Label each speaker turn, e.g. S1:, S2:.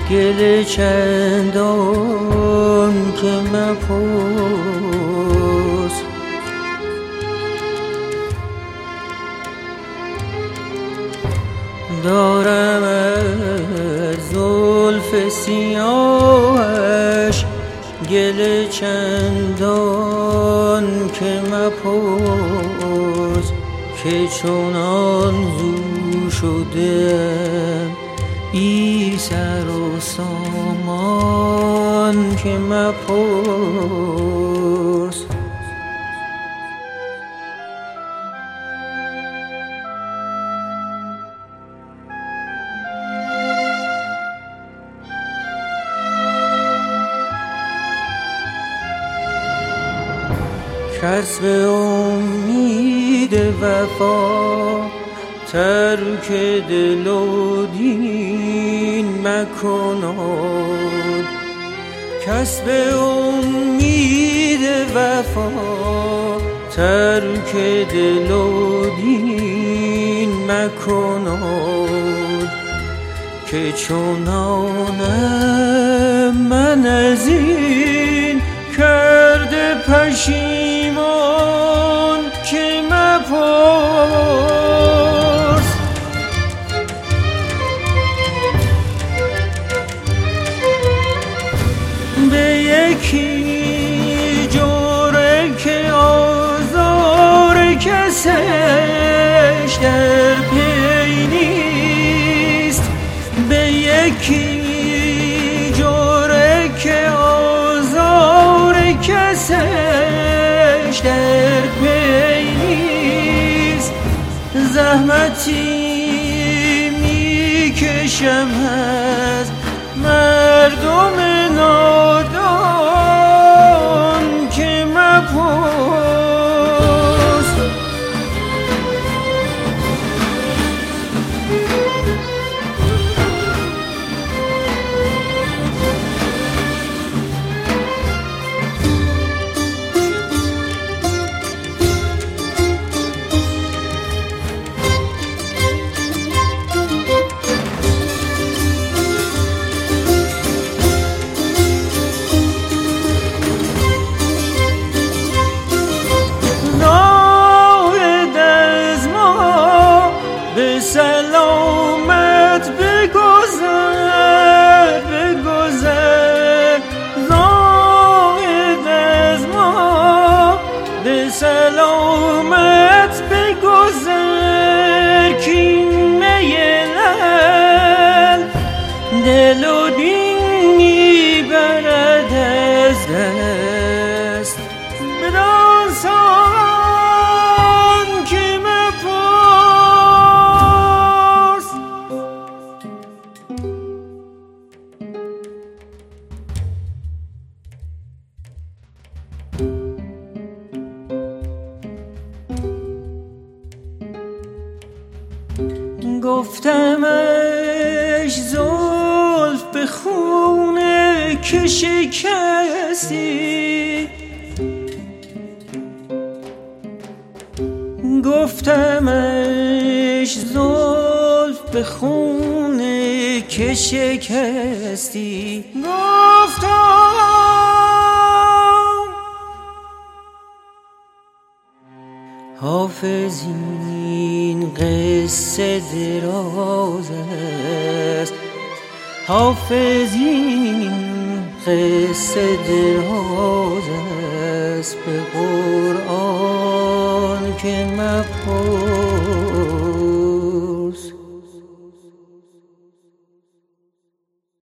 S1: گل چندان که مپرس. دارم از زلف سیاهش گل چندان که مپرس، که چونان زو شدم بی سر و سامان که مپرس. کس به امید وفا ترک دل و دین مکناد. کس به امید وفا ترک دل و دین مکناد، که چونانم من از این کرده پشیمان که مپرس. به یکی جوره که آزار کسش در پی نیست، به یکی جوره که آزار کسش در پی نیست، زحمتی میکشم از مردم نادان که مپرس. به سلامت بگذر بگذر، زاهد از ما به سلامت بگذر، کین میلل دل و دین میبرد از دست. بدان سان که گفتمش زلف به خونه که شکستی، گفتمش زلف به خونه که شکستی، گفتم حافظ این قصه دراز است، حافظ این قصه دراز است، به قرآن که مپرس.